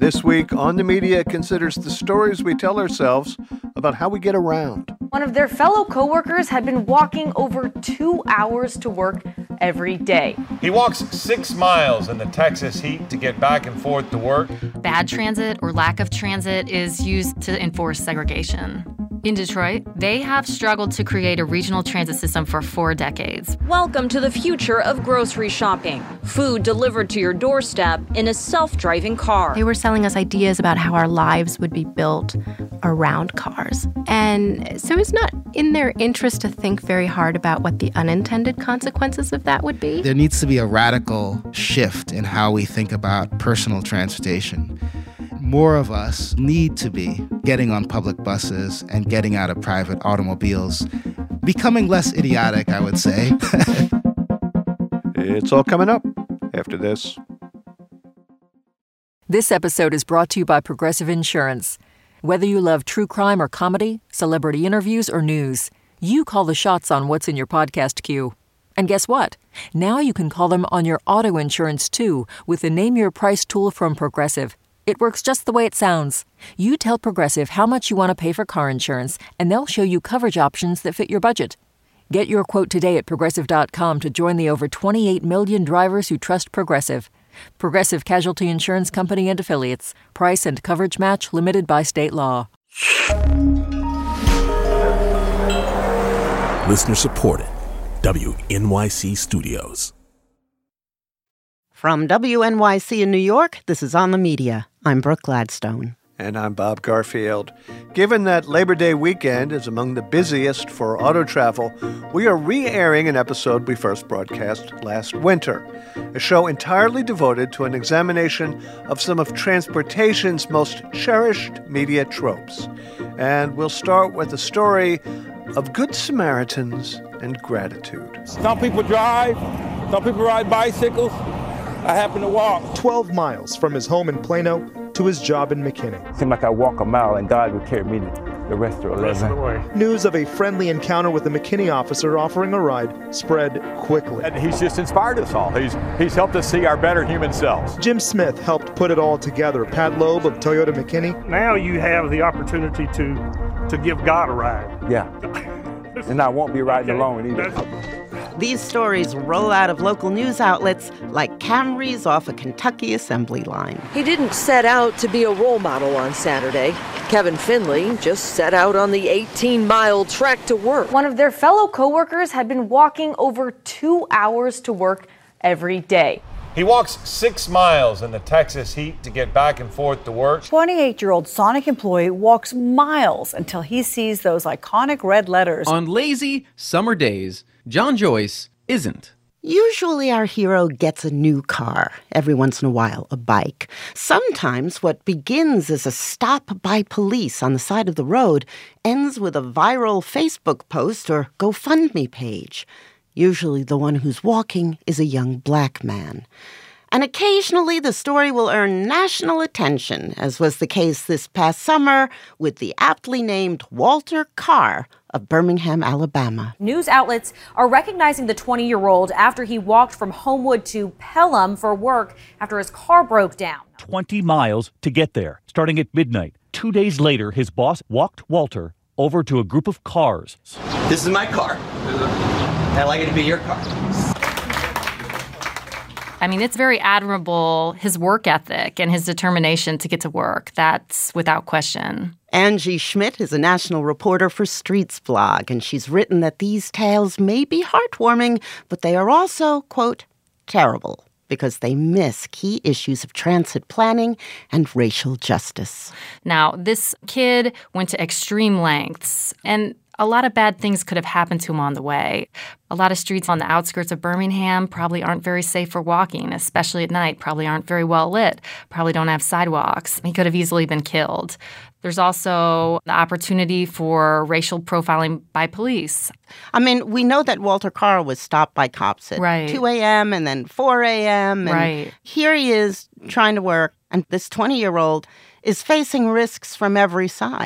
This week, On the Media considers the stories we tell ourselves about how we get around. One of their fellow coworkers had been walking over 2 hours to work every day. He walks 6 miles in the Texas heat to get back and forth to work. Bad transit or lack of transit is used to enforce segregation. In Detroit, they have struggled to create a regional transit system for 4 decades. Welcome to the future of grocery shopping. Food delivered to your doorstep in a self-driving car. They were selling us ideas about how our lives would be built around cars. And so it's not in their interest to think very hard about what the unintended consequences of that would be. There needs to be a radical shift in how we think about personal transportation. More of us need to be getting on public buses and getting out of private automobiles, becoming less idiotic, I would say. It's all coming up after this. This episode is brought to you by Progressive Insurance. Whether you love true crime or comedy, celebrity interviews or news, you call the shots on what's in your podcast queue. And guess what? Now you can call them on your auto insurance too with the Name Your Price tool from Progressive. It works just the way it sounds. You tell Progressive how much you want to pay for car insurance, and they'll show you coverage options that fit your budget. Get your quote today at Progressive.com to join the over 28 million drivers who trust Progressive. Progressive Casualty Insurance Company and Affiliates. Price and coverage match limited by state law. Listener supported. WNYC Studios. From WNYC in New York, this is On the Media. I'm Brooke Gladstone. And I'm Bob Garfield. Given that Labor Day weekend is among the busiest for auto travel, we are re-airing an episode we first broadcast last winter, a show entirely devoted to an examination of some of transportation's most cherished media tropes. And we'll start with a story of Good Samaritans and gratitude. Some people drive, some people ride bicycles. I happen to walk 12 miles from his home in Plano to his job in McKinney. Seemed like I walk a mile and God would carry me the rest of the way. News of a friendly encounter with a McKinney officer offering a ride spread quickly. And he's just inspired us all. He's helped us see our better human selves. Jim Smith helped put it all together. Pat Loeb of Toyota McKinney. Now you have the opportunity to give God a ride. Yeah. And I won't be riding alone either. These stories roll out of local news outlets like Camrys off a Kentucky assembly line. He didn't set out to be a role model on Saturday. Kevin Finley just set out on the 18-mile trek to work. One of their fellow coworkers had been walking over 2 hours to work every day. He walks 6 miles in the Texas heat to get back and forth to work. 28-year-old Sonic employee walks miles until he sees those iconic red letters. On lazy summer days, John Joyce isn't. Usually our hero gets a new car, every once in a while a bike. Sometimes what begins as a stop by police on the side of the road ends with a viral Facebook post or GoFundMe page. Usually the one who's walking is a young black man. And occasionally the story will earn national attention, as was the case this past summer with the aptly named Walter Carr of Birmingham, Alabama. News outlets are recognizing the 20-year-old after he walked from Homewood to Pelham for work after his car broke down. 20 miles to get there, starting at midnight. 2 days later, his boss walked Walter over to a group of cars. This is my car. I'd like it to be your car. I mean, it's very admirable, his work ethic and his determination to get to work. That's without question. Angie Schmidt is a national reporter for Streets Blog, and she's written that these tales may be heartwarming, but they are also, quote, terrible, because they miss key issues of transit planning and racial justice. Now, this kid went to extreme lengths, and a lot of bad things could have happened to him on the way. A lot of streets on the outskirts of Birmingham probably aren't very safe for walking, especially at night, probably aren't very well lit, probably don't have sidewalks. He could have easily been killed. There's also the opportunity for racial profiling by police. I mean, we know that Walter Carr was stopped by cops at 2 a.m. and then 4 a.m. And here he is trying to work, and this 20-year-old is facing risks from every side.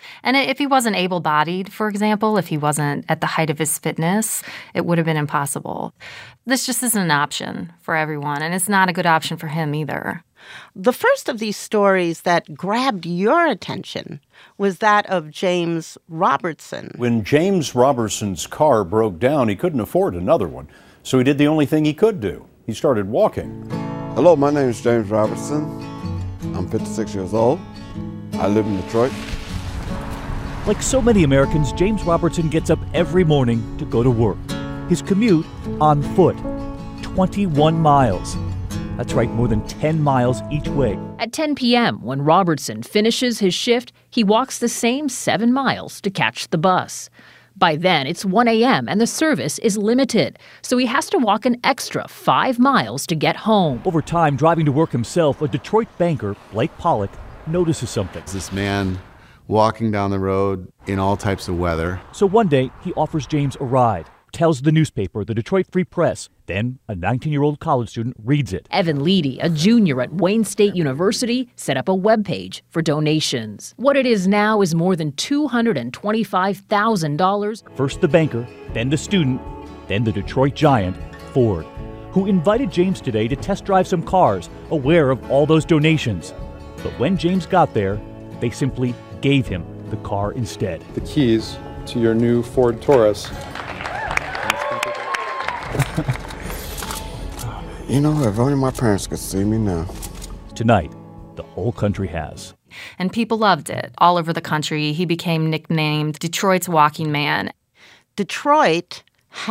And if he wasn't able-bodied, for example, if he wasn't at the height of his fitness, it would have been impossible. This just isn't an option for everyone, and it's not a good option for him either. The first of these stories that grabbed your attention was that of James Robertson. When James Robertson's car broke down, he couldn't afford another one, so he did the only thing he could do. He started walking. Hello, my name is James Robertson. I'm 56 years old. I live in Detroit. Like so many Americans, James Robertson gets up every morning to go to work. His commute on foot, 21 miles. That's right, more than 10 miles each way. At 10 p.m., when Robertson finishes his shift, he walks the same 7 miles to catch the bus. By then, it's 1 a.m. and the service is limited, so he has to walk an extra 5 miles to get home. Over time, driving to work himself, a Detroit banker, Blake Pollock, notices something. This man walking down the road in all types of weather. So one day, he offers James a ride, tells the newspaper, the Detroit Free Press. Then a 19-year-old college student reads it. Evan Leedy, a junior at Wayne State University, set up a webpage for donations. What it is now is more than $225,000. First the banker, then the student, then the Detroit giant, Ford, who invited James today to test drive some cars, aware of all those donations. But when James got there, they simply gave him the car instead. The keys to your new Ford Taurus. You know, if only my parents could see me now. Tonight, the whole country has. And people loved it. All over the country, he became nicknamed Detroit's walking man. Detroit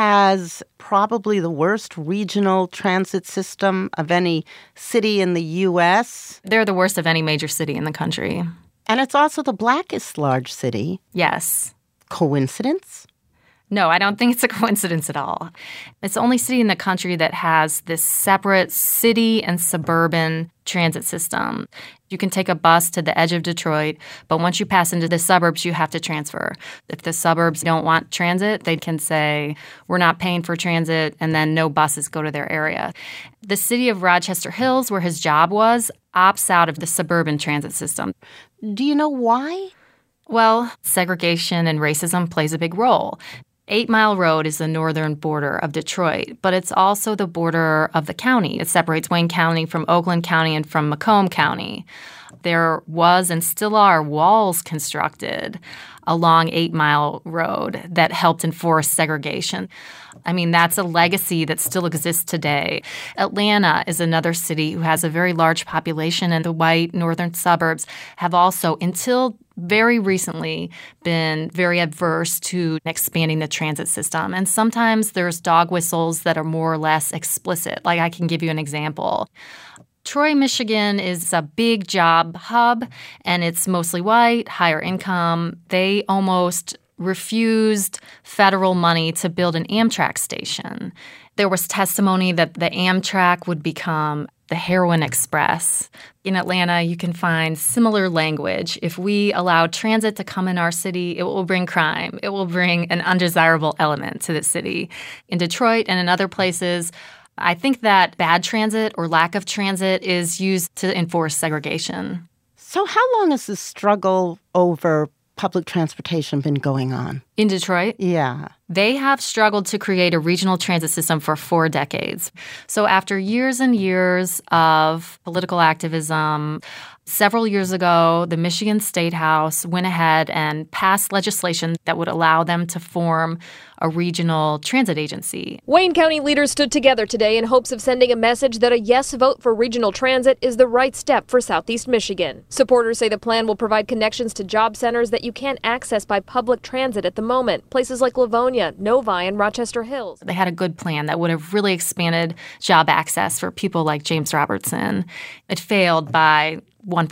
has probably the worst regional transit system of any city in the U.S. They're the worst of any major city in the country. And it's also the blackest large city. Yes. Coincidence? No, I don't think it's a coincidence at all. It's the only city in the country that has this separate city and suburban transit system. You can take a bus to the edge of Detroit, but once you pass into the suburbs, you have to transfer. If the suburbs don't want transit, they can say, we're not paying for transit, and then no buses go to their area. The city of Rochester Hills, where his job was, opts out of the suburban transit system. Do you know why? Well, segregation and racism plays a big role. 8 Mile Road is the northern border of Detroit, but it's also the border of the county. It separates Wayne County from Oakland County and from Macomb County. There was and still are walls constructed along 8 Mile Road that helped enforce segregation. I mean, that's a legacy that still exists today. Atlanta is another city who has a very large population, and the white northern suburbs have also, until very recently, been very adverse to expanding the transit system. And sometimes there's dog whistles that are more or less explicit. Like, I can give you an example. Troy, Michigan is a big job hub, and it's mostly white, higher income. They almost refused federal money to build an Amtrak station. There was testimony that the Amtrak would become the Heroin Express. In Atlanta, you can find similar language. If we allow transit to come in our city, it will bring crime. It will bring an undesirable element to the city. In Detroit and in other places, I think that bad transit or lack of transit is used to enforce segregation. So how long has this struggle over public transportation been going on? In Detroit? Yeah. They have struggled to create a regional transit system for 4 decades. So after years and years of political activism, several years ago, the Michigan State House went ahead and passed legislation that would allow them to form a regional transit agency. Wayne County leaders stood together today in hopes of sending a message that a yes vote for regional transit is the right step for Southeast Michigan. Supporters say the plan will provide connections to job centers that you can't access by public transit at the moment, places like Livonia, Novi, and Rochester Hills. They had a good plan that would have really expanded job access for people like James Robertson. It failed by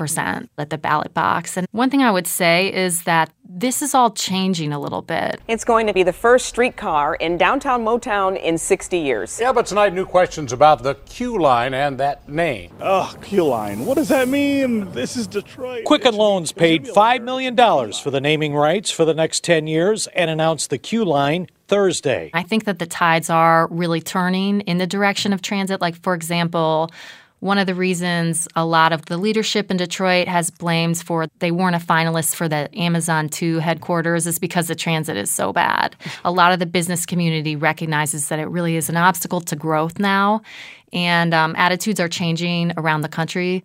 1% at the ballot box. And one thing I would say is that this is all changing a little bit. It's going to be the first streetcar in downtown Motown in 60 years. Yeah, but tonight, new questions about the Q line and that name. Oh, Q line. What does that mean? This is Detroit. Quicken Loans paid $5 million for the naming rights for the next 10 years and announced the Q line Thursday. I think that the tides are really turning in the direction of transit. Like, for example, One of the reasons a lot of the leadership in Detroit has blames for they weren't a finalist for the Amazon 2 headquarters is because the transit is so bad. A lot of the business community recognizes that it really is an obstacle to growth now, and attitudes are changing around the country.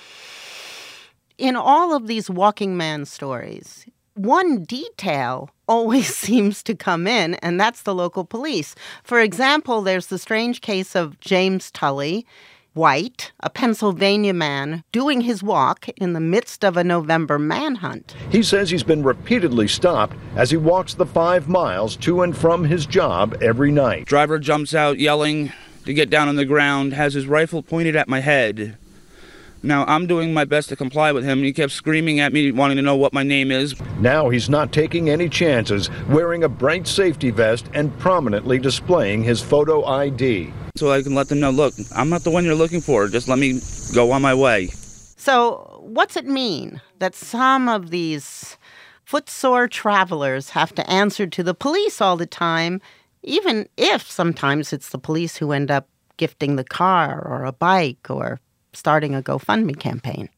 In all of these walking man stories, one detail always seems to come in, and that's the local police. For example, there's the strange case of James Tully, white, a Pennsylvania man, doing his walk in the midst of a November manhunt. He says he's been repeatedly stopped as he walks the 5 miles to and from his job every night. Driver jumps out yelling to get down on the ground, has his rifle pointed at my head. Now, I'm doing my best to comply with him, and he kept screaming at me, wanting to know what my name is. Now he's not taking any chances, wearing a bright safety vest and prominently displaying his photo ID. So I can let them know, look, I'm not the one you're looking for. Just let me go on my way. So what's it mean that some of these footsore travelers have to answer to the police all the time, even if sometimes it's the police who end up gifting the car or a bike or starting a GoFundMe campaign?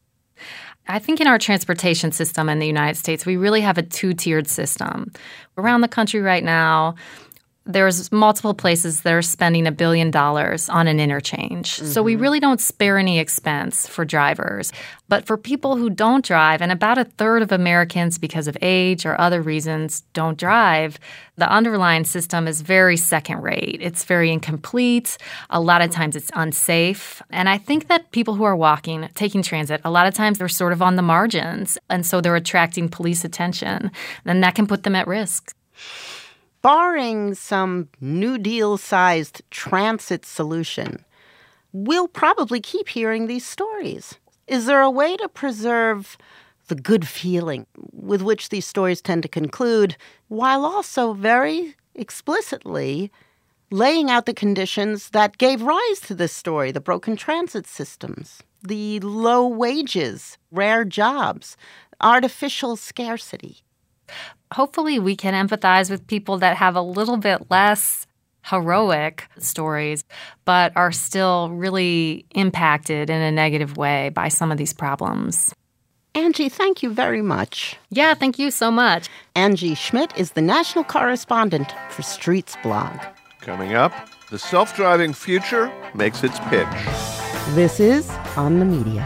I think in our transportation system in the United States, we really have a two-tiered system. Around the country right now, there's multiple places that are spending $1 billion on an interchange. Mm-hmm. So we really don't spare any expense for drivers. But for people who don't drive, and about a third of Americans, because of age or other reasons, don't drive, the underlying system is very second rate. It's very incomplete. A lot of times it's unsafe. And I think that people who are walking, taking transit, a lot of times they're sort of on the margins. And so they're attracting police attention. And that can put them at risk. Barring some New Deal-sized transit solution, we'll probably keep hearing these stories. Is there a way to preserve the good feeling with which these stories tend to conclude, while also very explicitly laying out the conditions that gave rise to this story, the broken transit systems, the low wages, rare jobs, artificial scarcity? Hopefully we can empathize with people that have a little bit less heroic stories, but are still really impacted in a negative way by some of these problems. Angie, thank you very much. Yeah, thank you so much. Angie Schmidt is the national correspondent for Streets Blog. Coming up, the self-driving future makes its pitch. This is On the Media.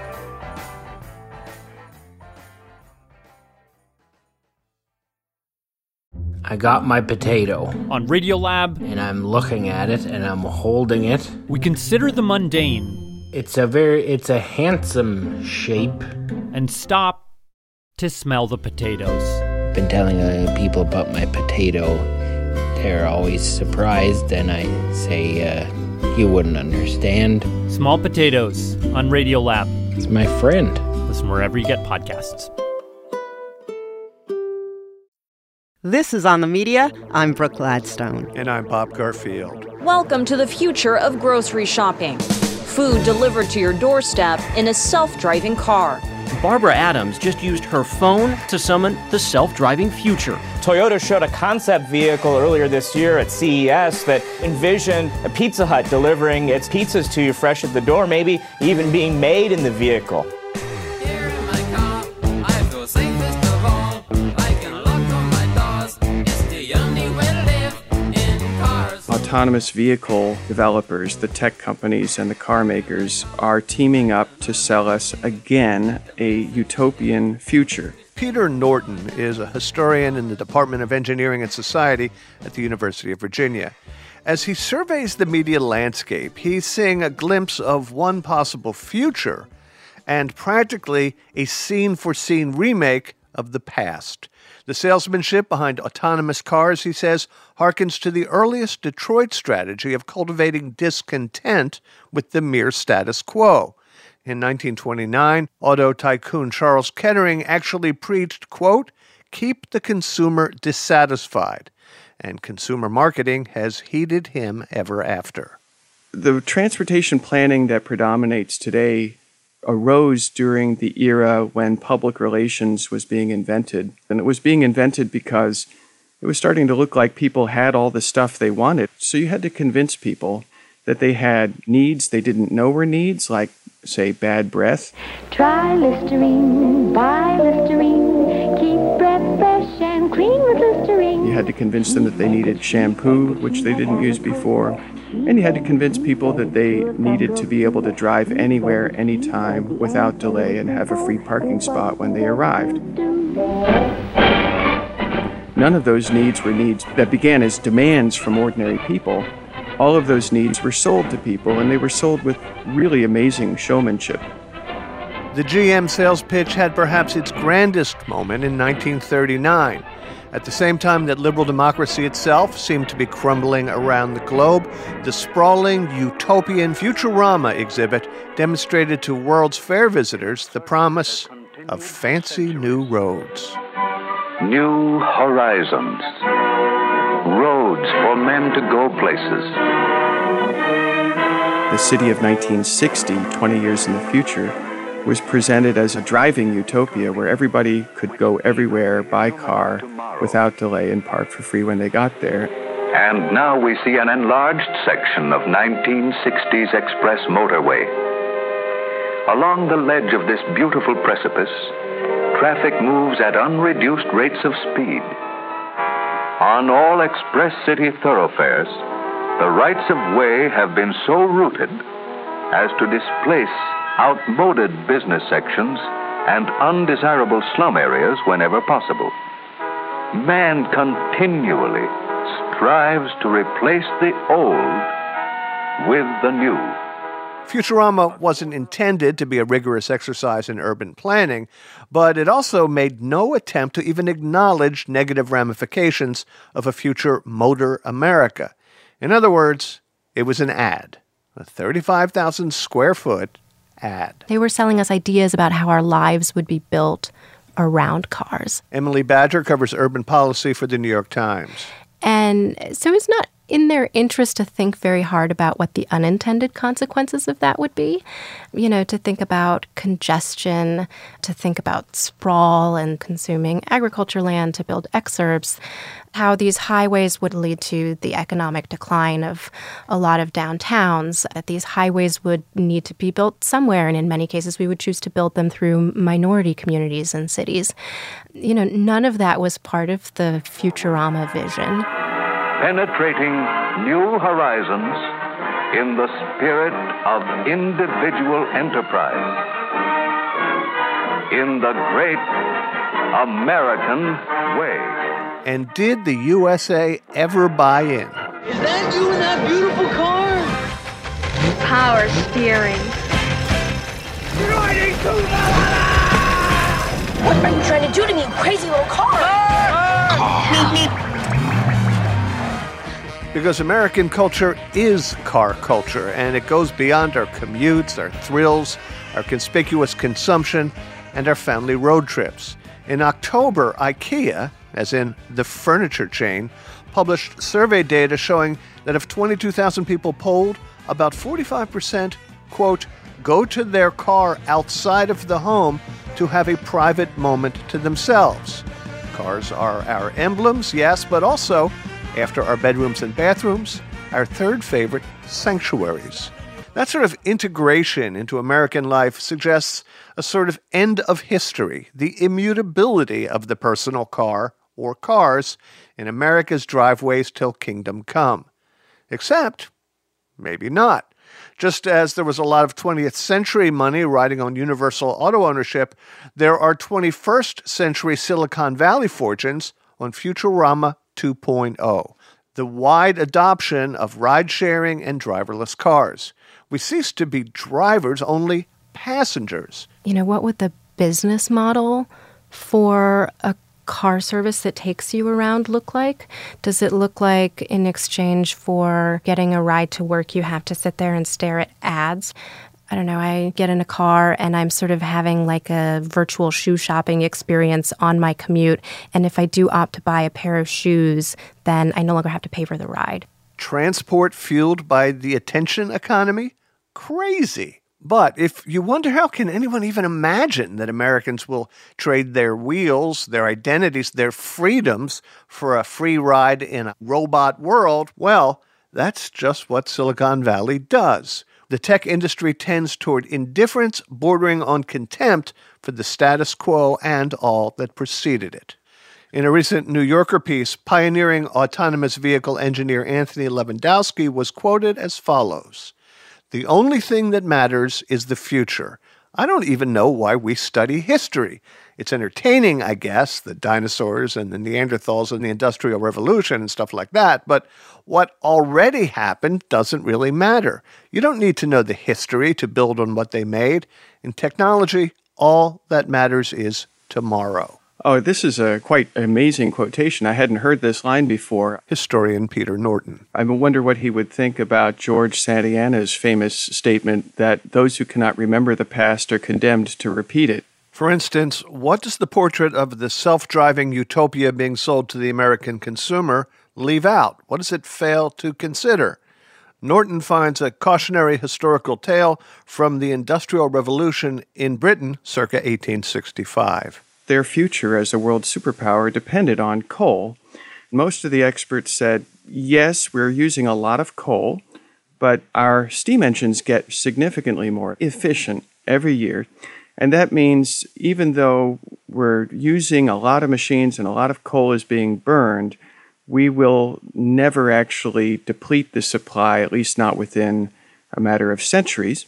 I got my potato. On Radiolab. And I'm looking at it and I'm holding it. We consider the mundane. It's a handsome shape. And stop to smell the potatoes. I've been telling people about my potato. They're always surprised and I say, you wouldn't understand. Small Potatoes on Radiolab. It's my friend. Listen wherever you get podcasts. This is On the Media. I'm Brooke Gladstone. And I'm Bob Garfield. Welcome to the future of grocery shopping. Food delivered to your doorstep in a self-driving car. Barbara Adams just used her phone to summon the self-driving future. Toyota showed a concept vehicle earlier this year at CES that envisioned a Pizza Hut delivering its pizzas to you fresh at the door, maybe even being made in the vehicle. Autonomous vehicle developers, the tech companies and the car makers, are teaming up to sell us again a utopian future. Peter Norton is a historian in the Department of Engineering and Society at the University of Virginia. As he surveys the media landscape, he's seeing a glimpse of one possible future and practically a scene-for-scene remake of the past. The salesmanship behind autonomous cars, he says, harkens to the earliest Detroit strategy of cultivating discontent with the mere status quo. In 1929, auto tycoon Charles Kettering actually preached, quote, "Keep the consumer dissatisfied," and consumer marketing has heeded him ever after. The transportation planning that predominates today arose during the era when public relations was being invented. And it was being invented because it was starting to look like people had all the stuff they wanted. So you had to convince people that they had needs they didn't know were needs, like, say, bad breath. Try Listerine, buy Listerine, keep breath fresh and clean with Listerine. You had to convince them that they needed shampoo, which they didn't use before. And you had to convince people that they needed to be able to drive anywhere, anytime, without delay, and have a free parking spot when they arrived. None of those needs were needs that began as demands from ordinary people. All of those needs were sold to people, and they were sold with really amazing showmanship. The GM sales pitch had perhaps its grandest moment in 1939. At the same time that liberal democracy itself seemed to be crumbling around the globe, the sprawling utopian Futurama exhibit demonstrated to World's Fair visitors the promise of fancy new roads. New horizons. Roads for men to go places. The city of 1960, 20 years in the future, was presented as a driving utopia where everybody could go everywhere by car without delay and park for free when they got there. And now we see an enlarged section of 1960s express motorway. Along the ledge of this beautiful precipice, traffic moves at unreduced rates of speed. On all express city thoroughfares, the rights of way have been so rooted as to displace outmoded business sections and undesirable slum areas whenever possible. Man continually strives to replace the old with the new. Futurama wasn't intended to be a rigorous exercise in urban planning, but it also made no attempt to even acknowledge negative ramifications of a future motor America. In other words, it was an ad, a 35,000 square foot ad. They were selling us ideas about how our lives would be built around cars. Emily Badger covers urban policy for the New York Times. And so it's not in their interest to think very hard about what the unintended consequences of that would be. You know, to think about congestion, to think about sprawl and consuming agriculture land to build exurbs, how these highways would lead to the economic decline of a lot of downtowns, that these highways would need to be built somewhere, and in many cases we would choose to build them through minority communities and cities. You know, none of that was part of the Futurama vision. Penetrating new horizons in the spirit of individual enterprise. In the great American way. And did the USA ever buy in? Is that you in that beautiful car? Power steering. What are you trying to do to me, you crazy little car? Because American culture is car culture, and it goes beyond our commutes, our thrills, our conspicuous consumption, and our family road trips. In October, IKEA, as in the furniture chain, published survey data showing that of 22,000 people polled, about 45%, quote, go to their car outside of the home to have a private moment to themselves. Cars are our emblems, yes, but also, after our bedrooms and bathrooms, our third favorite, sanctuaries. That sort of integration into American life suggests a sort of end of history, the immutability of the personal car, or cars, in America's driveways till kingdom come. Except, maybe not. Just as there was a lot of 20th century money riding on universal auto ownership, there are 21st century Silicon Valley fortunes on Futurama 2.0, the wide adoption of ride-sharing and driverless cars. We cease to be drivers, only passengers. You know, what would the business model for a car service that takes you around look like? Does it look like in exchange for getting a ride to work, you have to sit there and stare at ads? I don't know, I get in a car and I'm sort of having like a virtual shoe shopping experience on my commute. And if I do opt to buy a pair of shoes, then I no longer have to pay for the ride. Transport fueled by the attention economy? Crazy. But if you wonder how can anyone even imagine that Americans will trade their wheels, their identities, their freedoms for a free ride in a robot world, well, That's just what Silicon Valley does. The tech industry tends toward indifference bordering on contempt for the status quo and all that preceded it. In a recent New Yorker piece, pioneering autonomous vehicle engineer Anthony Lewandowski was quoted as follows: "The only thing that matters is the future. I don't even know why we study history. It's entertaining, I guess, the dinosaurs and the Neanderthals and the Industrial Revolution and stuff like that, but what already happened doesn't really matter. You don't need to know the history to build on what they made. In technology, all that matters is tomorrow." Oh, this is a quite amazing quotation. I hadn't heard this line before. Historian Peter Norton. I wonder what he would think about George Santayana's famous statement that those who cannot remember the past are condemned to repeat it. For instance, what does the portrait of the self-driving utopia being sold to the American consumer leave out? What does it fail to consider? Norton finds a cautionary historical tale from the Industrial Revolution in Britain circa 1865. Their future as a world superpower depended on coal. Most of the experts said, yes, we're using a lot of coal, but our steam engines get significantly more efficient every year. And that means even though we're using a lot of machines and a lot of coal is being burned, we will never actually deplete the supply, at least not within a matter of centuries.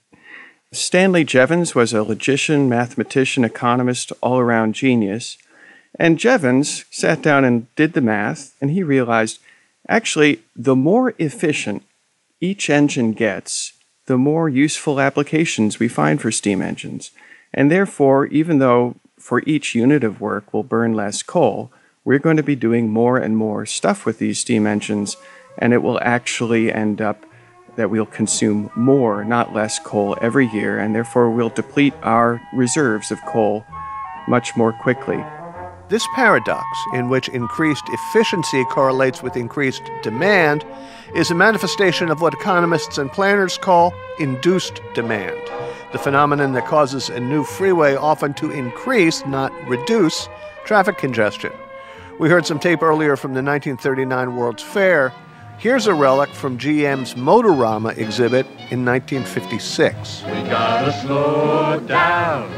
Stanley Jevons was a logician, mathematician, economist, all-around genius. And Jevons sat down and did the math, and he realized, actually, the more efficient each engine gets, the more useful applications we find for steam engines. And therefore, even though for each unit of work we'll burn less coal, we're going to be doing more and more stuff with these steam engines, and it will actually end up that we'll consume more, not less coal every year, and therefore we'll deplete our reserves of coal much more quickly. This paradox, in which increased efficiency correlates with increased demand, is a manifestation of what economists and planners call induced demand, the phenomenon that causes a new freeway often to increase, not reduce, traffic congestion. We heard some tape earlier from the 1939 World's Fair. Here's a relic from GM's Motorama exhibit in 1956. We gotta slow down.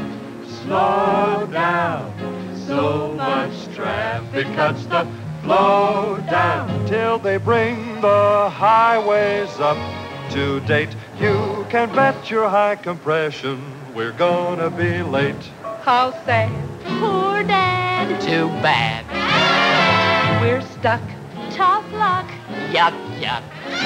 So much traffic cuts the flow down till they bring the highways up to date. You can bet your high compression we're gonna be late. How sad, poor Dad. Too bad. We're stuck. Tough luck. Yuck, yuck.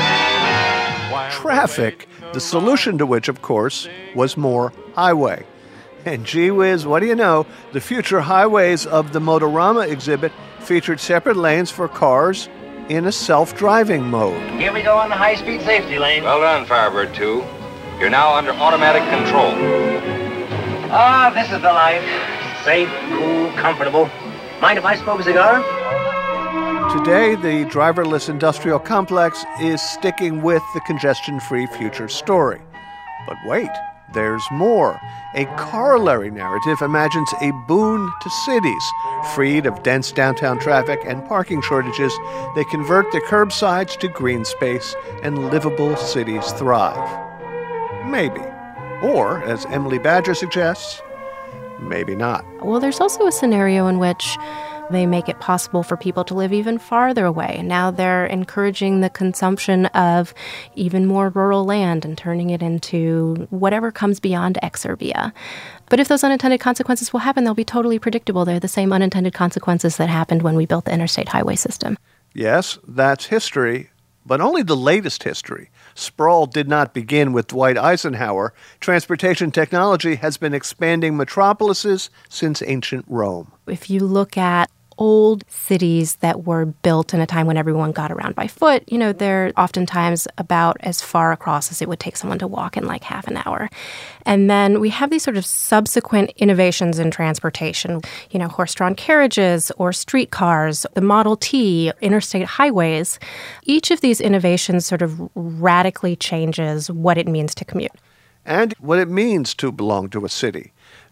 Traffic, the solution to which, of course, was more highway. And gee whiz, what do you know, the future highways of the Motorama exhibit featured separate lanes for cars in a self-driving mode. Here we go on the high-speed safety lane. Well done, Firebird 2. You're now under automatic control. Ah, this is the life. Safe, cool, comfortable. Mind if I smoke a cigar? Today, the driverless industrial complex is sticking with the congestion-free future story. But wait, there's more. A corollary narrative imagines a boon to cities. Freed of dense downtown traffic and parking shortages, they convert the curbsides to green space and livable cities thrive. Maybe. Or, as Emily Badger suggests, maybe not. Well, there's also a scenario in which they make it possible for people to live even farther away. Now they're encouraging the consumption of even more rural land and turning it into whatever comes beyond exurbia. But if those unintended consequences will happen, they'll be totally predictable. They're the same unintended consequences that happened when we built the interstate highway system. Yes, that's history, but only the latest history. Sprawl did not begin with Dwight Eisenhower. Transportation technology has been expanding metropolises since ancient Rome. If you look at old cities that were built in a time when everyone got around by foot, they're oftentimes about as far across as it would take someone to walk in like half an hour. And then we have these sort of subsequent innovations in transportation, horse-drawn carriages or streetcars, the Model T, interstate highways. Each of these innovations sort of radically changes what it means to commute. And what it means to belong to a city.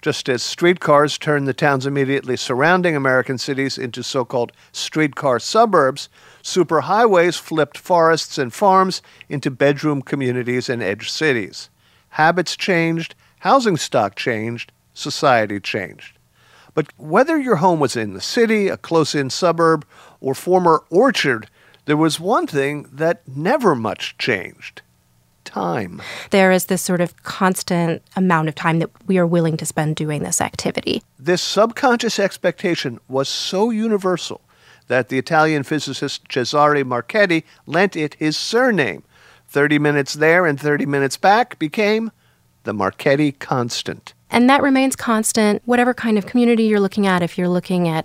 Just as streetcars turned the towns immediately surrounding American cities into so-called streetcar suburbs, superhighways flipped forests and farms into bedroom communities and edge cities. Habits changed, housing stock changed, society changed. But whether your home was in the city, a close-in suburb, or former orchard, there was one thing that never much changed. Time. There is this sort of constant amount of time that we are willing to spend doing this activity. This subconscious expectation was so universal that the Italian physicist Cesare Marchetti lent it his surname. 30 minutes there and 30 minutes back became the Marchetti constant. And that remains constant, whatever kind of community you're looking at. If you're looking at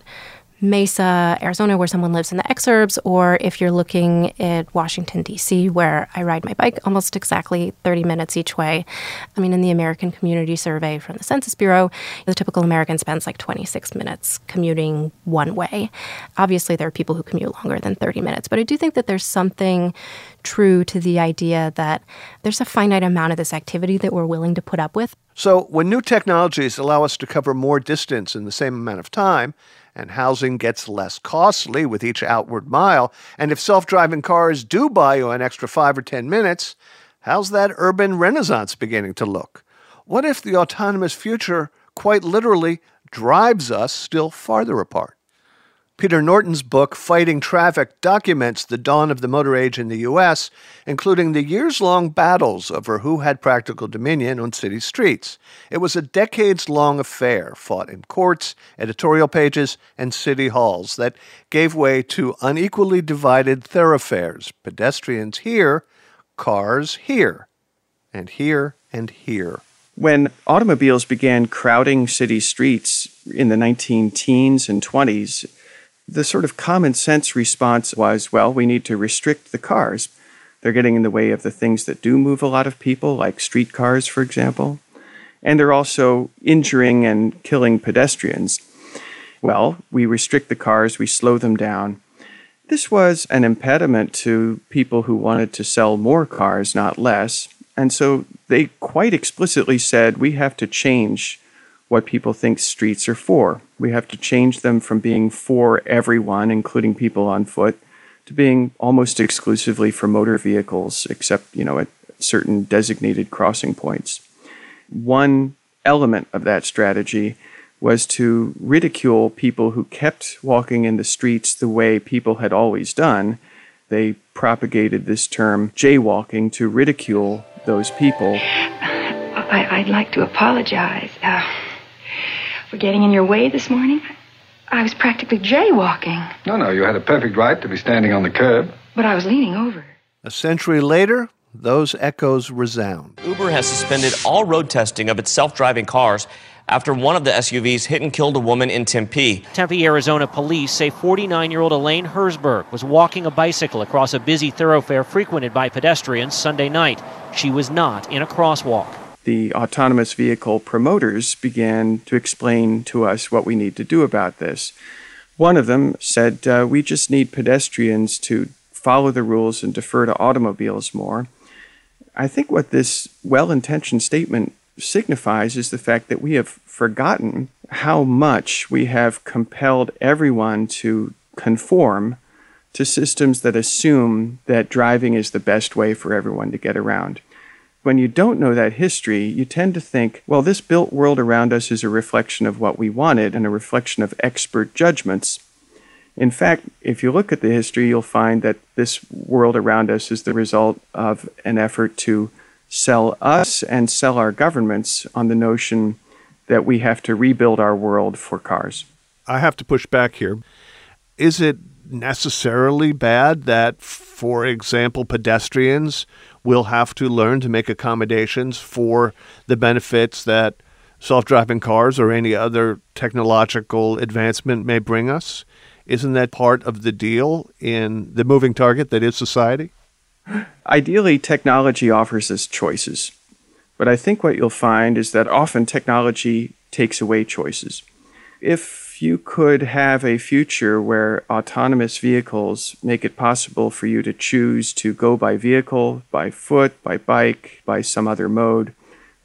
Mesa, Arizona, where someone lives in the exurbs, or if you're looking at Washington, D.C., where I ride my bike almost exactly 30 minutes each way. I mean, in the American Community Survey from the Census Bureau, the typical American spends like 26 minutes commuting one way. Obviously, there are people who commute longer than 30 minutes, but I do think that there's something true to the idea that there's a finite amount of this activity that we're willing to put up with. So when new technologies allow us to cover more distance in the same amount of time, and housing gets less costly with each outward mile, and if self-driving cars do buy you an extra 5 or 10 minutes, how's that urban renaissance beginning to look? What if the autonomous future quite literally drives us still farther apart? Peter Norton's book, Fighting Traffic, documents the dawn of the motor age in the U.S., including the years-long battles over who had practical dominion on city streets. It was a decades-long affair fought in courts, editorial pages, and city halls that gave way to unequally divided thoroughfares, pedestrians here, cars here, and here and here. When automobiles began crowding city streets in the 19-teens and 20s, the sort of common sense response was, well, we need to restrict the cars. They're getting in the way of the things that do move a lot of people, like streetcars, for example. And they're also injuring and killing pedestrians. Well, we restrict the cars, we slow them down. This was an impediment to people who wanted to sell more cars, not less. And so they quite explicitly said, we have to change what people think streets are for. We have to change them from being for everyone, including people on foot, to being almost exclusively for motor vehicles, except, at certain designated crossing points. One element of that strategy was to ridicule people who kept walking in the streets the way people had always done. They propagated this term jaywalking to ridicule those people. I'd like to apologize for getting in your way this morning. I was practically jaywalking. No, you had a perfect right to be standing on the curb. But I was leaning over. A century later, those echoes resound. Uber has suspended all road testing of its self-driving cars after one of the SUVs hit and killed a woman in Tempe. Tempe, Arizona police say 49-year-old Elaine Herzberg was walking a bicycle across a busy thoroughfare frequented by pedestrians Sunday night. She was not in a crosswalk. The autonomous vehicle promoters began to explain to us what we need to do about this. One of them said, we just need pedestrians to follow the rules and defer to automobiles more. I think what this well-intentioned statement signifies is the fact that we have forgotten how much we have compelled everyone to conform to systems that assume that driving is the best way for everyone to get around. When you don't know that history, you tend to think, well, this built world around us is a reflection of what we wanted and a reflection of expert judgments. In fact, if you look at the history, you'll find that this world around us is the result of an effort to sell us and sell our governments on the notion that we have to rebuild our world for cars. I have to push back here. Is it necessarily bad that, for example, pedestrians will have to learn to make accommodations for the benefits that self-driving cars or any other technological advancement may bring us? Isn't that part of the deal in the moving target that is society? Ideally, technology offers us choices. But I think what you'll find is that often technology takes away choices. If you could have a future where autonomous vehicles make it possible for you to choose to go by vehicle, by foot, by bike, by some other mode,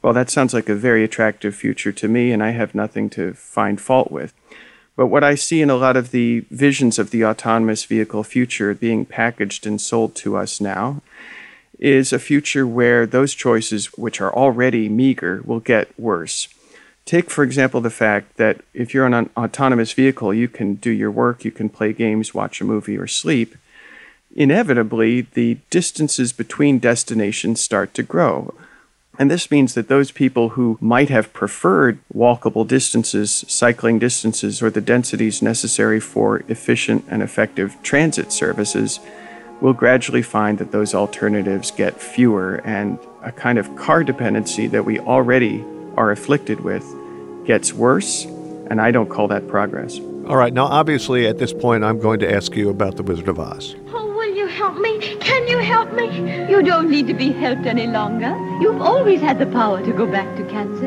Well, that sounds like a very attractive future to me, and I have nothing to find fault with. But what I see in a lot of the visions of the autonomous vehicle future being packaged and sold to us now is a future where those choices, which are already meager, will get worse. Take, for example, the fact that if you're on an autonomous vehicle, you can do your work, you can play games, watch a movie, or sleep. Inevitably, the distances between destinations start to grow. And this means that those people who might have preferred walkable distances, cycling distances, or the densities necessary for efficient and effective transit services will gradually find that those alternatives get fewer, and a kind of car dependency that we already are afflicted with gets worse, and I don't call that progress. All right, now obviously at this point I'm going to ask you about The Wizard of Oz. Oh, will you help me? Can you help me? You don't need to be helped any longer. You've always had the power to go back to Kansas.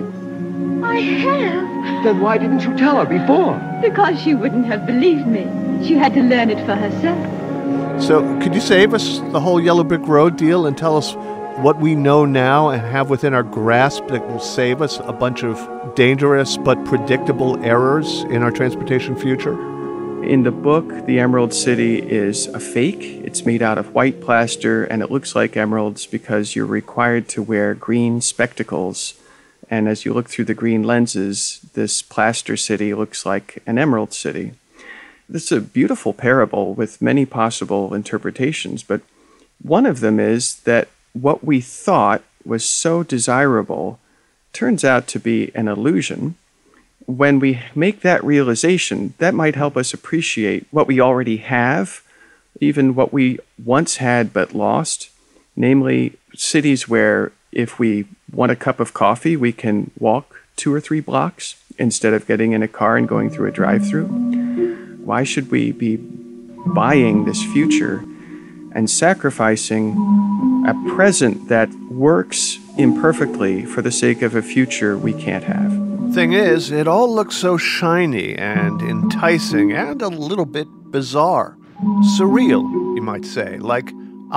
I have. Then why didn't you tell her before? Because she wouldn't have believed me. She had to learn it for herself. So could you save us the whole Yellow Brick Road deal and tell us what we know now and have within our grasp that will save us a bunch of dangerous but predictable errors in our transportation future? In the book, the Emerald City is a fake. It's made out of white plaster, and it looks like emeralds because you're required to wear green spectacles. And as you look through the green lenses, this plaster city looks like an emerald city. This is a beautiful parable with many possible interpretations, but one of them is that what we thought was so desirable turns out to be an illusion. When we make that realization, that might help us appreciate what we already have, even what we once had but lost, namely cities where if we want a cup of coffee, we can walk 2 or 3 blocks instead of getting in a car and going through a drive-through. Why should we be buying this future and sacrificing a present that works imperfectly for the sake of a future we can't have? Thing is, it all looks so shiny and enticing and a little bit bizarre. Surreal, you might say, like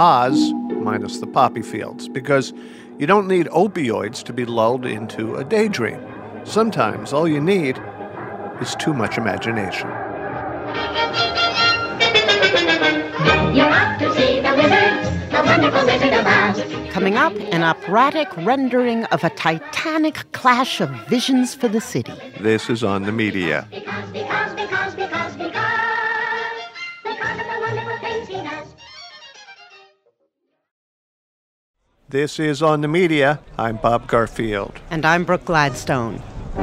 Oz minus the poppy fields, because you don't need opioids to be lulled into a daydream. Sometimes all you need is too much imagination. You're off to see the wizard, the wonderful Wizard of Oz. Coming up, an operatic rendering of a titanic clash of visions for the city. This is On the Media. Because of the wonderful things he does. This is On the Media. I'm Bob Garfield. And I'm Brooke Gladstone.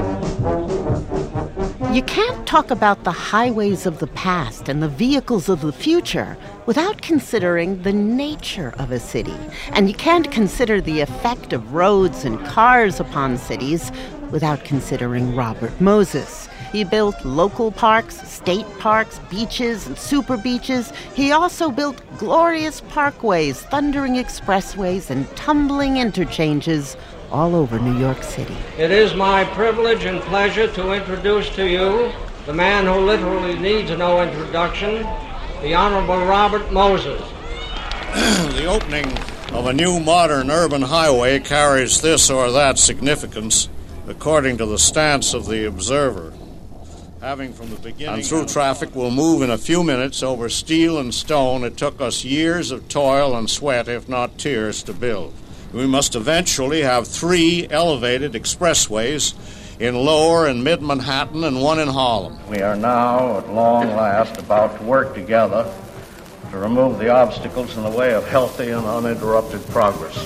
You can't talk about the highways of the past and the vehicles of the future without considering the nature of a city. And you can't consider the effect of roads and cars upon cities without considering Robert Moses. He built local parks, state parks, beaches, and super beaches. He also built glorious parkways, thundering expressways, and tumbling interchanges all over New York City. It is my privilege and pleasure to introduce to you the man who literally needs no introduction, the Honorable Robert Moses. The opening of a new modern urban highway carries this or that significance according to the stance of the observer. Having from the beginning and through traffic will move in a few minutes over steel and stone it took us years of toil and sweat, if not tears, to build. We must eventually have 3 elevated expressways in Lower and Mid-Manhattan and 1 in Harlem. We are now, at long last, about to work together to remove the obstacles in the way of healthy and uninterrupted progress.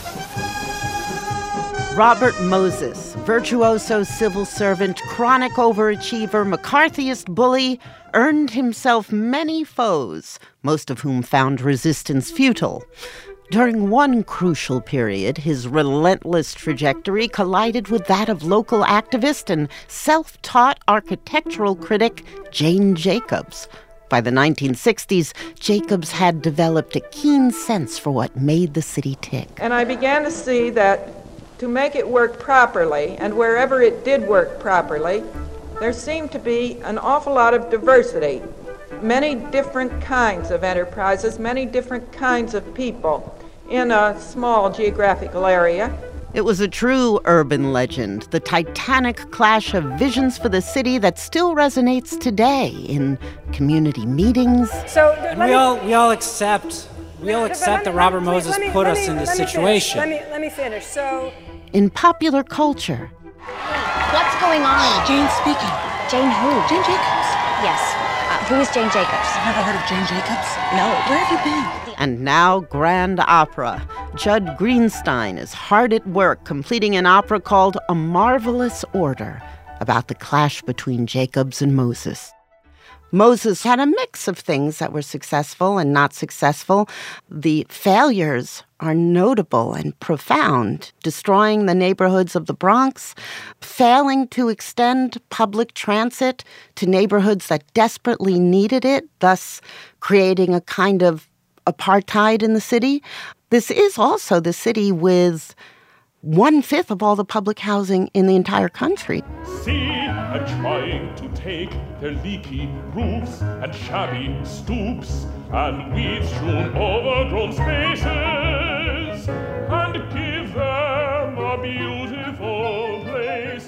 Robert Moses, virtuoso civil servant, chronic overachiever, McCarthyist bully, earned himself many foes, most of whom found resistance futile. During one crucial period, his relentless trajectory collided with that of local activist and self-taught architectural critic Jane Jacobs. By the 1960s, Jacobs had developed a keen sense for what made the city tick. And I began to see that to make it work properly, and wherever it did work properly, there seemed to be an awful lot of diversity. Many different kinds of enterprises, many different kinds of people in a small geographical area. It was a true urban legend, the titanic clash of visions for the city that still resonates today in community meetings. So we all accept that Robert Moses put us in this situation. Let me finish. So in popular culture. What's going on? Jane speaking. Jane who? Jane Jacobs. Yes. Who is Jane Jacobs? You've never heard of Jane Jacobs? No. Where have you been? And now Grand Opera. Judd Greenstein is hard at work completing an opera called A Marvelous Order about the clash between Jacobs and Moses. Moses had a mix of things that were successful and not successful. The failures are notable and profound, destroying the neighborhoods of the Bronx, failing to extend public transit to neighborhoods that desperately needed it, thus creating a kind of apartheid in the city. This is also the city with 1/5 of all the public housing in the entire country. See, I'm trying to take their leaky roofs and shabby stoops and weed-strewn overgrown spaces and give them a beautiful place.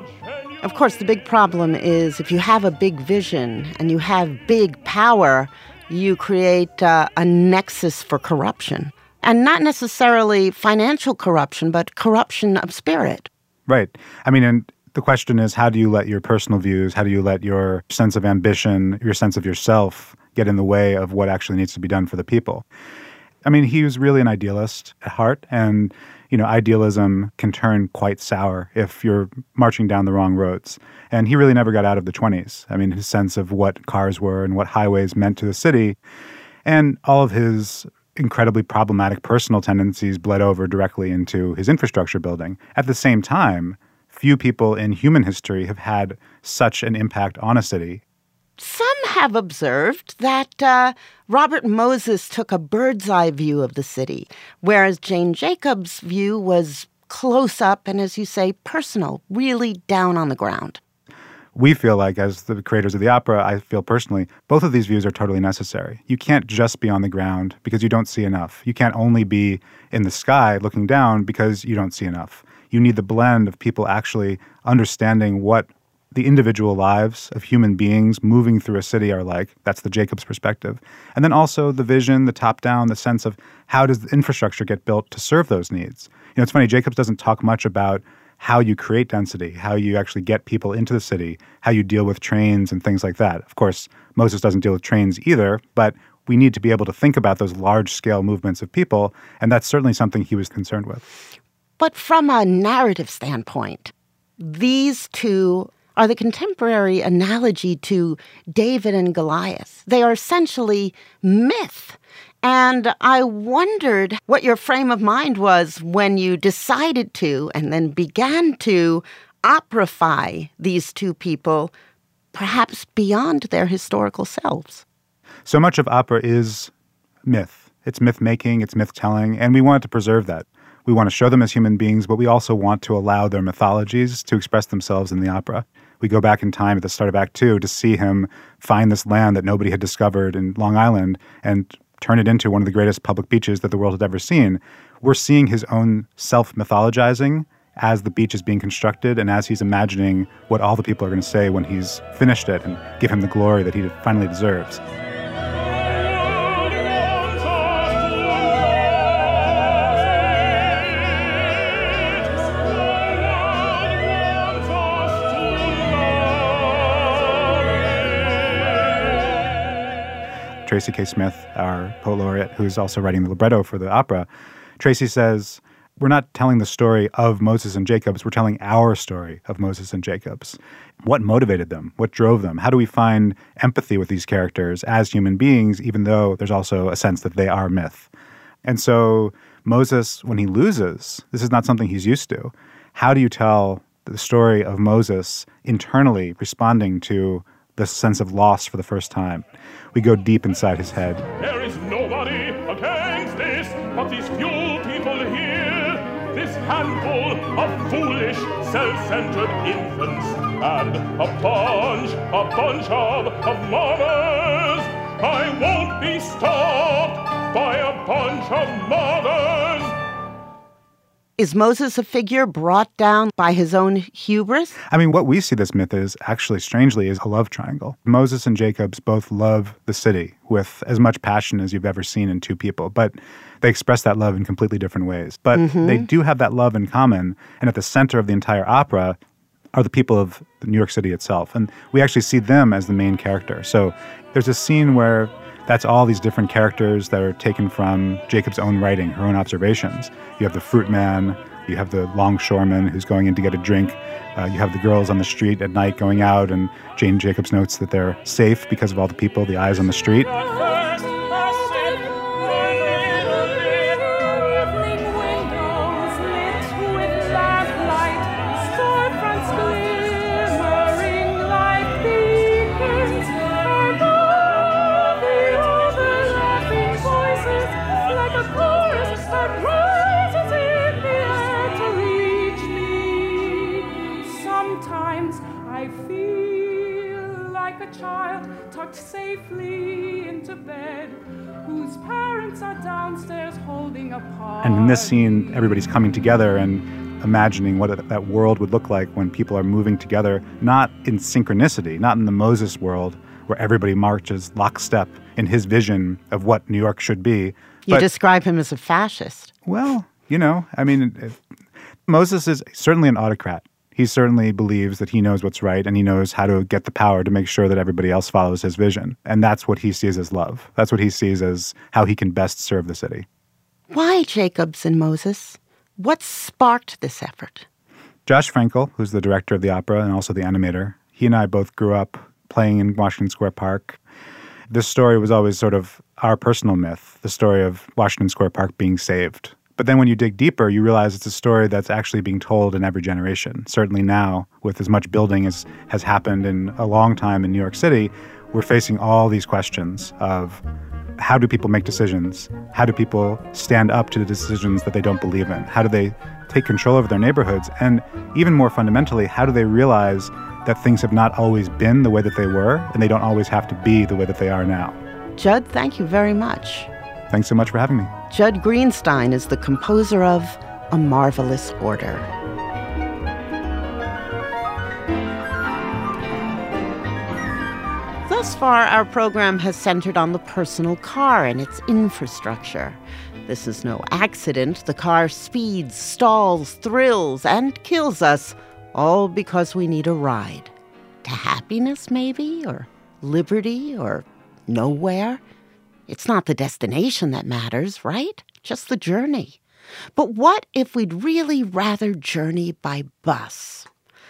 Of course, the big problem is if you have a big vision and you have big power, you create a nexus for corruption. And not necessarily financial corruption, but corruption of spirit. Right. I mean, and the question is, how do you let your personal views, how do you let your sense of ambition, your sense of yourself get in the way of what actually needs to be done for the people? I mean, he was really an idealist at heart, and, idealism can turn quite sour if you're marching down the wrong roads. And he really never got out of the 20s. I mean, his sense of what cars were and what highways meant to the city, and all of his incredibly problematic personal tendencies bled over directly into his infrastructure building. At the same time, few people in human history have had such an impact on a city. Some have observed that Robert Moses took a bird's-eye view of the city, whereas Jane Jacobs' view was close up and, as you say, personal, really down on the ground. We feel like, as the creators of the opera, I feel personally, both of these views are totally necessary. You can't just be on the ground because you don't see enough. You can't only be in the sky looking down because you don't see enough. You need the blend of people actually understanding what the individual lives of human beings moving through a city are like. That's the Jacobs perspective. And then also the vision, the top-down, the sense of how does the infrastructure get built to serve those needs. It's funny, Jacobs doesn't talk much about how you create density, how you actually get people into the city, how you deal with trains and things like that. Of course, Moses doesn't deal with trains either, but we need to be able to think about those large-scale movements of people, and that's certainly something he was concerned with. But from a narrative standpoint, these two are the contemporary analogy to David and Goliath. They are essentially myth. And I wondered what your frame of mind was when you decided to and then began to operify these two people, perhaps beyond their historical selves. So much of opera is myth. It's myth-making, it's myth-telling, and we want to preserve that. We want to show them as human beings, but we also want to allow their mythologies to express themselves in the opera. We go back in time at the start of Act 2 to see him find this land that nobody had discovered in Long Island and turn it into one of the greatest public beaches that the world had ever seen. We're seeing his own self-mythologizing as the beach is being constructed and as he's imagining what all the people are going to say when he's finished it and give him the glory that he finally deserves. Tracy K. Smith, our poet laureate, who's also writing the libretto for the opera, Tracy says, we're not telling the story of Moses and Jacobs, we're telling our story of Moses and Jacobs. What motivated them? What drove them? How do we find empathy with these characters as human beings, even though there's also a sense that they are myth? And so Moses, when he loses, this is not something he's used to. How do you tell the story of Moses internally responding to this sense of loss for the first time? We go deep inside his head. There is nobody against this but these few people here, this handful of foolish, self-centered infants, and a bunch of mothers. I won't be stopped by a bunch of mothers. Is Moses a figure brought down by his own hubris? I mean, what we see this myth is actually, strangely, is a love triangle. Moses and Jacobs both love the city with as much passion as you've ever seen in two people, but they express that love in completely different ways. But they do have that love in common, and at the center of the entire opera are the people of New York City itself. And we actually see them as the main character. So there's a scene where that's all these different characters that are taken from Jacob's own writing, her own observations. You have the fruit man, you have the longshoreman who's going in to get a drink, you have the girls on the street at night going out, and Jane Jacobs notes that they're safe because of all the people, the eyes on the street. Safely into bed, whose parents are downstairs holding a pie. And in this scene, everybody's coming together and imagining what that world would look like when people are moving together, not in synchronicity, not in the Moses world where everybody marches lockstep in his vision of what New York should be. You describe him as a fascist. Well, I mean, Moses is certainly an autocrat. He certainly believes that he knows what's right, and he knows how to get the power to make sure that everybody else follows his vision. And that's what he sees as love. That's what he sees as how he can best serve the city. Why Jacobs and Moses? What sparked this effort? Josh Frankel, who's the director of the opera and also the animator, he and I both grew up playing in Washington Square Park. This story was always sort of our personal myth, the story of Washington Square Park being saved. But then when you dig deeper, you realize it's a story that's actually being told in every generation. Certainly now, with as much building as has happened in a long time in New York City, we're facing all these questions of how do people make decisions? How do people stand up to the decisions that they don't believe in? How do they take control over their neighborhoods? And even more fundamentally, how do they realize that things have not always been the way that they were, and they don't always have to be the way that they are now? Judd, thank you very much. Thanks so much for having me. Judd Greenstein is the composer of A Marvelous Order. Thus far, our program has centered on the personal car and its infrastructure. This is no accident. The car speeds, stalls, thrills, and kills us, all because we need a ride. To happiness, maybe, or liberty, or nowhere. It's not the destination that matters, right? Just the journey. But what if we'd really rather journey by bus?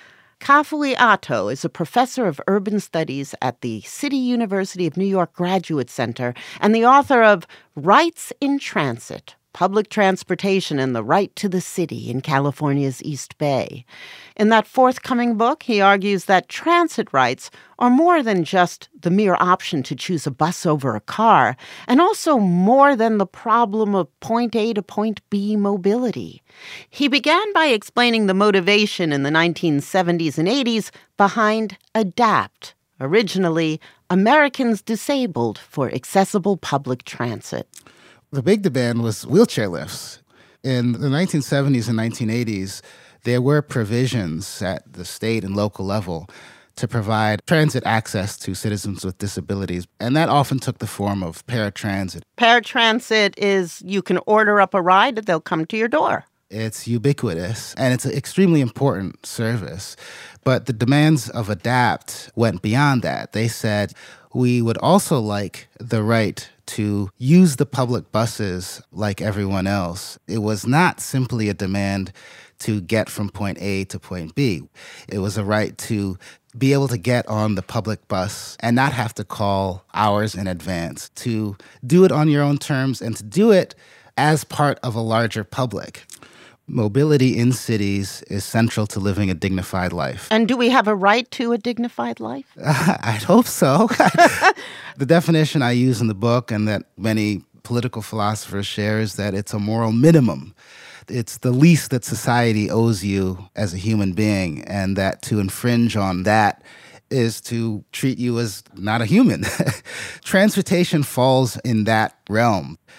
Kafui Atto is a professor of urban studies at the City University of New York Graduate Center and the author of Rights in Transit, Public Transportation and the Right to the City in California's East Bay. In that forthcoming book, he argues that transit rights are more than just the mere option to choose a bus over a car, and also more than the problem of point A to point B mobility. He began by explaining the motivation in the 1970s and 80s behind ADAPT, originally Americans Disabled for Accessible Public Transit. The big demand was wheelchair lifts. In the 1970s and 1980s, there were provisions at the state and local level to provide transit access to citizens with disabilities, and that often took the form of paratransit. Paratransit is you can order up a ride, they'll come to your door. It's ubiquitous, and it's an extremely important service. But the demands of ADAPT went beyond that. They said, we would also like the right to use the public buses like everyone else. It was not simply a demand to get from point A to point B. It was a right to be able to get on the public bus and not have to call hours in advance, to do it on your own terms and to do it as part of a larger public. Mobility in cities is central to living a dignified life. And do we have a right to a dignified life? I'd hope so. The definition I use in the book and that many political philosophers share is that it's a moral minimum. It's the least that society owes you as a human being, and that to infringe on that is to treat you as not a human. Transportation falls in that realm.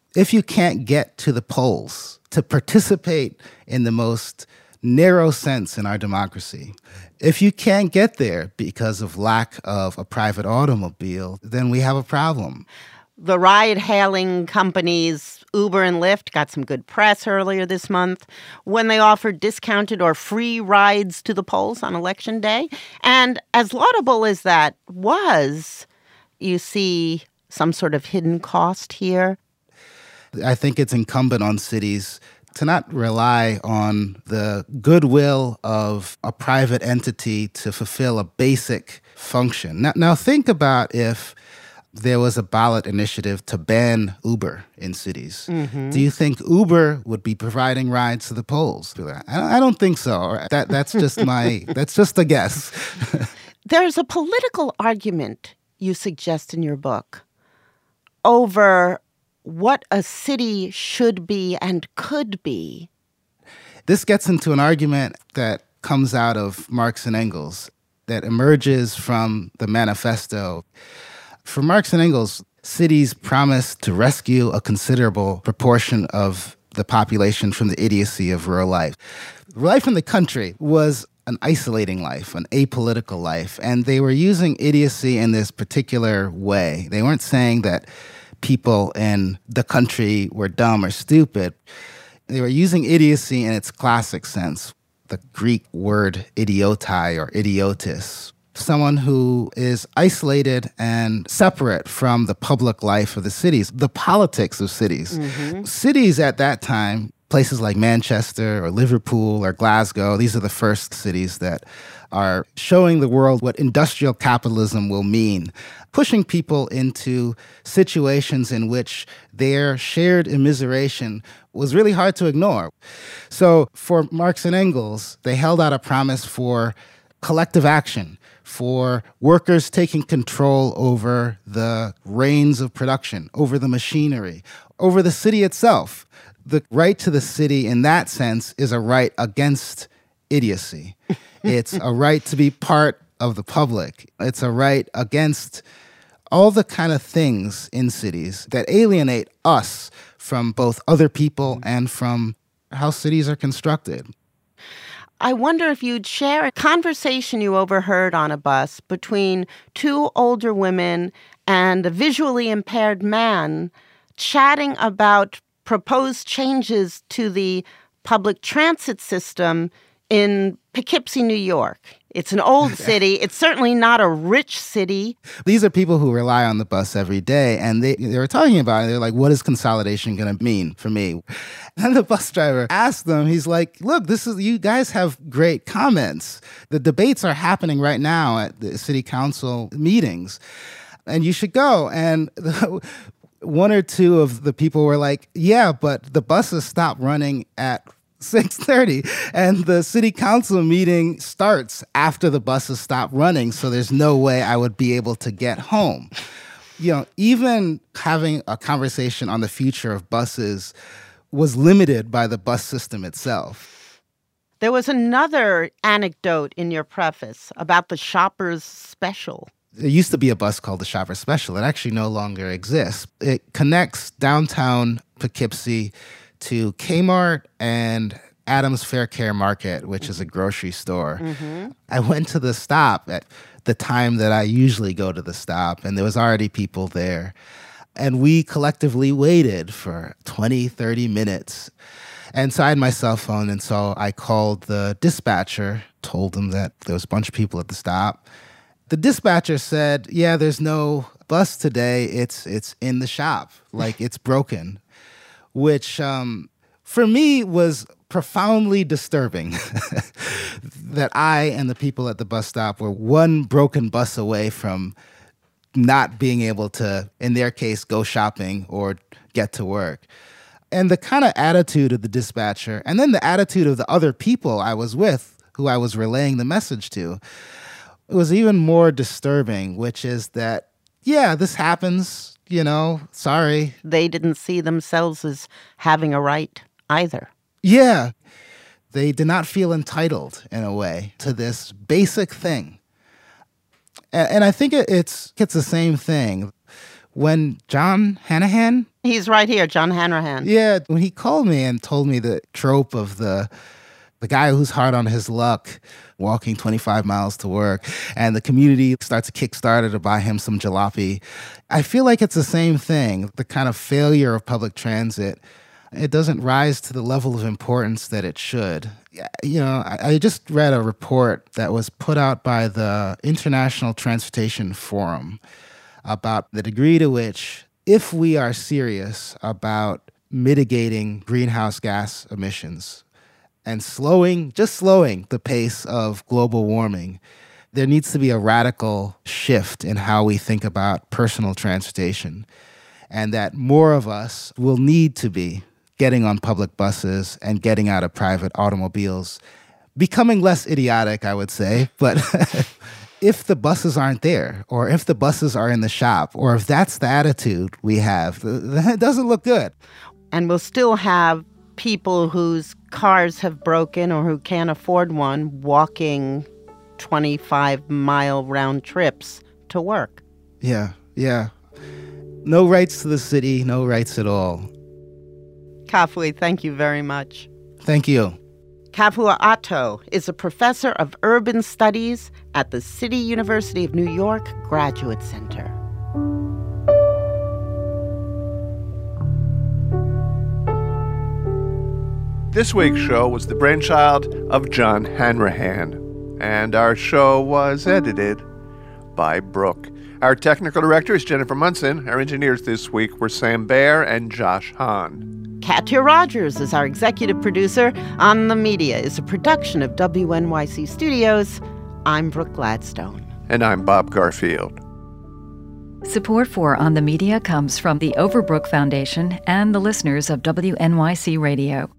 if you can't get to the polls to participate in the most narrow sense in our democracy, if you can't get there because of lack of a private automobile, then we have a problem. The ride-hailing companies Uber and Lyft got some good press earlier this month when they offered discounted or free rides to the polls on Election Day. And as laudable as that was, you see some sort of hidden cost here. I think it's incumbent on cities to not rely on the goodwill of a private entity to fulfill a basic function. Now think about if there was a ballot initiative to ban Uber in cities. Mm-hmm. Do you think Uber would be providing rides to the polls? I don't think so. That's just that's just a guess. There's a political argument you suggest in your book over what a city should be and could be. This gets into an argument that comes out of Marx and Engels, that emerges from the manifesto. For Marx and Engels, cities promised to rescue a considerable proportion of the population from the idiocy of rural life. Life in the country was an isolating life, an apolitical life, and they were using idiocy in this particular way. They weren't saying that people in the country were dumb or stupid. They were using idiocy in its classic sense, the Greek word idiotai or idiotis, someone who is isolated and separate from the public life of the cities, the politics of cities. Mm-hmm. Cities at that time, places like Manchester or Liverpool or Glasgow, these are the first cities that are showing the world what industrial capitalism will mean, pushing people into situations in which their shared immiseration was really hard to ignore. So for Marx and Engels, they held out a promise for collective action, for workers taking control over the reins of production, over the machinery, over the city itself. The right to the city in that sense is a right against idiocy. It's a right to be part of the public. It's a right against all the kind of things in cities that alienate us from both other people and from how cities are constructed. I wonder if you'd share a conversation you overheard on a bus between two older women and a visually impaired man chatting about proposed changes to the public transit system in Poughkeepsie, New York. It's an old city. It's certainly not a rich city. These are people who rely on the bus every day, and they were talking about it. They're like, what is consolidation going to mean for me? And the bus driver asked them, he's like, look, you guys have great comments. The debates are happening right now at the city council meetings, and you should go. And one or two of the people were like, yeah, but the buses stop running at 6:30, and the city council meeting starts after the buses stop running, so there's no way I would be able to get home. You know, even having a conversation on the future of buses was limited by the bus system itself. There was another anecdote in your preface about the Shoppers Special. There used to be a bus called the Shoppers Special. It actually no longer exists. It connects downtown Poughkeepsie to Kmart and Adams Fair Care Market, which is a grocery store. Mm-hmm. I went to the stop at the time that I usually go to the stop, and there was already people there. And we collectively waited for 20, 30 minutes. And so I had my cell phone, and so I called the dispatcher, told them that there was a bunch of people at the stop. The dispatcher said, yeah, there's no bus today. It's in the shop, like it's broken. Which for me was profoundly disturbing, that I and the people at the bus stop were one broken bus away from not being able to, in their case, go shopping or get to work. And the kind of attitude of the dispatcher, and then the attitude of the other people I was with, who I was relaying the message to, it was even more disturbing, which is that, yeah, this happens. You know, sorry. They didn't see themselves as having a right either. Yeah. They did not feel entitled, in a way, to this basic thing. And I think it's the same thing. When John Hanahan, He's right here, John Hanrahan. Yeah, when he called me and told me the trope of the guy who's hard on his luck, walking 25 miles to work, and the community starts a Kickstarter to buy him some jalopy, I feel like it's the same thing. The kind of failure of public transit, it doesn't rise to the level of importance that it should. You know, I just read a report that was put out by the International Transportation Forum about the degree to which, if we are serious about mitigating greenhouse gas emissions and slowing the pace of global warming, there needs to be a radical shift in how we think about personal transportation, and that more of us will need to be getting on public buses and getting out of private automobiles, becoming less idiotic, I would say, but if the buses aren't there, or if the buses are in the shop, or if that's the attitude we have, that doesn't look good. And we'll still have people whose cars have broken or who can't afford one walking 25-mile round trips to work. Yeah. No rights to the city, no rights at all. Kafui, thank you very much. Thank you. Kafua Atto is a professor of urban studies at the City University of New York Graduate Center. This week's show was the brainchild of John Hanrahan, and our show was edited by Brooke. Our technical director is Jennifer Munson. Our engineers this week were Sam Baer and Josh Hahn. Katya Rogers is our executive producer. On the Media is a production of WNYC Studios. I'm Brooke Gladstone. And I'm Bob Garfield. Support for On the Media comes from the Overbrook Foundation and the listeners of WNYC Radio.